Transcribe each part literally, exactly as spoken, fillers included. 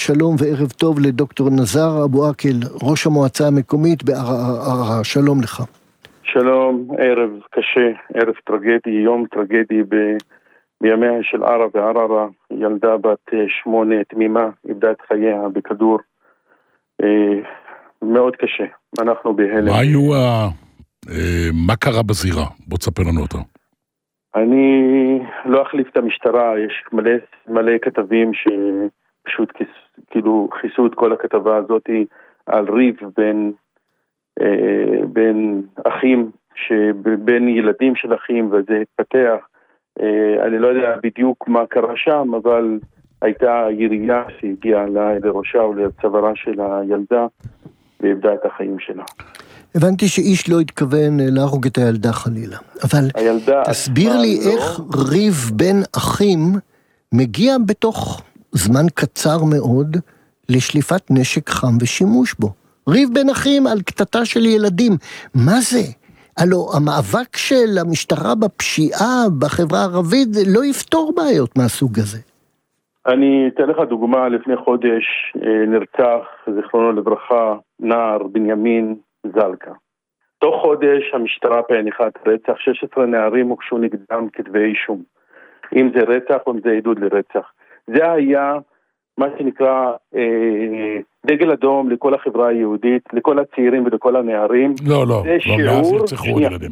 שלום וערב טוב לדוקטור נזר אבו עקל, ראש המועצה המקומית בערערה. שלום לך. שלום, ערב קשה, ערב טרגדי, יום טרגדי ב... בימיה של ערה וערערה. ילדה בת שמונה תמימה איבדה את חייה בכדור. אה, מאוד קשה, אנחנו בהלם. מה היו ה... אה, מה קרה בזירה? בוא תספר לנו אותו. אני לא אחליף את המשטרה, יש מלא, מלא כתבים שפשוט כאילו חיסו את כל הכתבה הזאת על ריב בין, אה, בין אחים, בין ילדים של אחים, וזה התפתח. אה, אני לא יודע בדיוק מה קרה שם, אבל הייתה ירייה שהגיעה לראשה או לצווארה של הילדה, ואיבדה את החיים שלה. הבנתי שאיש לא התכוון להרוג את הילדה חלילה, אבל תסביר לי לא. איך ריב בין אחים מגיע בתוך זמן קצר מאוד לשליפת נשק חם ושימוש בו. ריב בין אחים על קטטה של ילדים, מה זה? הלו, המאבק של המשטרה בפשיעה בחברה הערבית לא יפתור בעיות מהסוג הזה. אני אתן לך דוגמה, לפני חודש נרצח, זיכרונו לברכה, נער בנימין זלקה. תוך חודש המשטרה פענחת רצח, שש עשרה נערים הוגשו נגדם כתבי אישום. אם זה רצח או אם זה עדות לרצח. זה היה מה שנקרא אה, דגל אדום לכל החברה היהודית, לכל הצעירים ולכל הנערים. לא, לא, זה לא, שיעור... מאז נרצחו ילדים.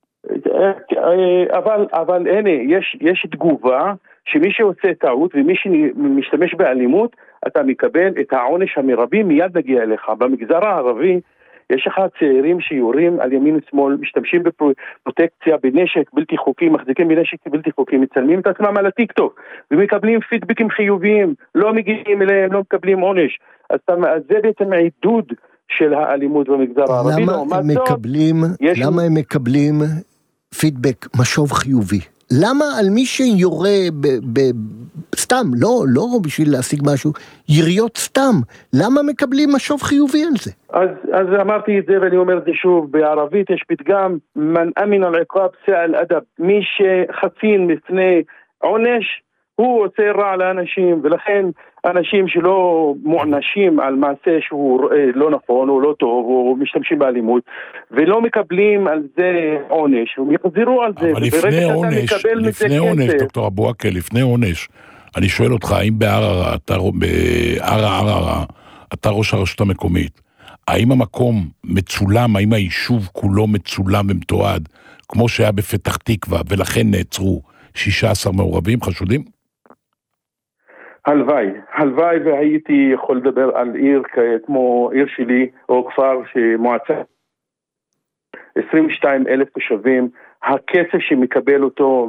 אבל, אבל הנה, יש, יש תגובה שמי שעושה טעות ומי שמשתמש באלימות, אתה מקבל את העונש המרבי, מיד נגיע אליך. במגזר הערבי, יש לך צעירים שיורים על ימין ושמאל, משתמשים בפרוטקציה, בנשק בלתי חוקי, מחזיקים בנשק בלתי חוקי, מצלמים את עצמם על הטיק-טוק, ומקבלים פידבקים חיוביים, לא מגיעים אליהם, לא מקבלים עונש. אז זה בעצם העידוד של האלימות במגזר הערבי. למה הם מקבלים, למה הם מקבלים פידבק משוב חיובי? למה על מי שיורה ב, ב, סתם, לא, לא בשביל להשיג משהו, יריות סתם, למה מקבלים משוב חיובי על זה? אז, אז אמרתי את זה ואני אומר את זה שוב, בערבית יש פתגם, מן אמין על עקרב סעל אדב, מי שחצין לפני עונש, הוא עושה רע לאנשים, ולכן אנשים שלא מוענשים על מעשה שהוא לא נכון או לא טוב או משתמשים באלימות ולא מקבלים על זה עונש, הם יחזירו על זה. אבל לפני עונש, לפני עונש, דוקטור אבו עקל, לפני עונש, אני שואל אותך, האם בערערה, בערערה, אתה ראש הרשות המקומית, האם המקום מצולם, האם היישוב כולו מצולם ומתועד, כמו שהיה בפתח תקווה, ולכן נעצרו שישה עשר מעורבים חשודים? הלוואי, הלוואי והייתי יכול לדבר על עיר כמו עיר שלי, או כפר שמועצה עשרים ושניים אלף תושבים, הכסף שמקבל אותו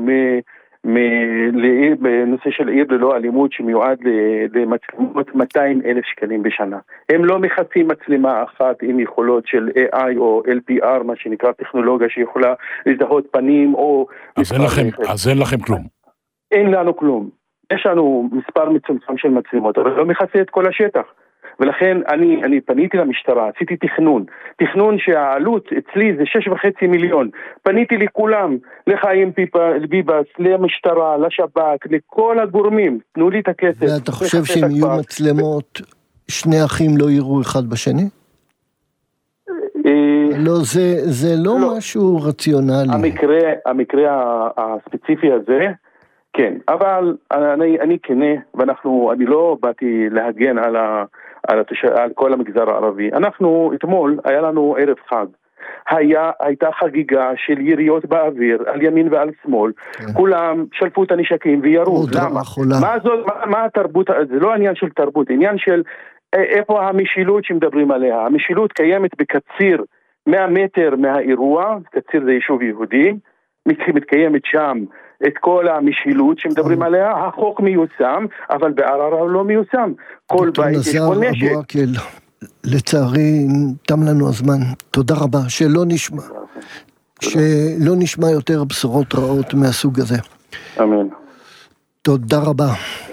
בנושא של עיר ללא אלימות שמיועד למצלמות מאתיים אלף שקלים בשנה. הם לא מחצים מצלמה אחת עם יכולות של איי איי או אל פי אר, מה שנקרא טכנולוגיה שיכולה לזהות פנים או... אז אין לכם, אז אין לכם כלום. אין לנו כלום. יש לנו מספר מצומצם של מצלמות, אבל לא מחצה את כל השטח. ולכן אני, אני פניתי למשטרה, עשיתי תכנון. תכנון שהעלות אצלי זה שש וחצי מיליון. פניתי לכולם, לחיים ביבס, למשטרה, לשב"כ, לכל הגורמים. תנו לי את הכסף. ואתה חושב שאם יהיו מצלמות, שני אחים לא יראו אחד בשני? לא, זה, זה לא, לא משהו רציונלי. המקרה, המקרה הספציפי הזה, כן, אבל אני, אני כנה, ואנחנו, אני לא באתי להגן על, ה, על, התש... על כל המגזר הערבי. אנחנו, אתמול, היה לנו ערב חג. היה, הייתה חגיגה של יריות באוויר, על ימין ועל שמאל. כן. כולם שלפו את הנשקים וירו. למה? מה זאת, מה, מה התרבות? זה לא עניין של תרבות, עניין של איפה המשילות שמדברים עליה. המשילות קיימת בקציר מאה מטר מהאירוע, קציר זה יישוב יהודי, מתקיימת שם את כל המשילות שמדברים עליה, החוק מיושם, אבל בערערה לא מיושם. כל בית יש פה נשק. אבו עקל, לצערי תם לנו הזמן. תודה רבה, שלא נשמע, שלא נשמע יותר בשורות רעות מהסוג הזה. אמן. תודה רבה.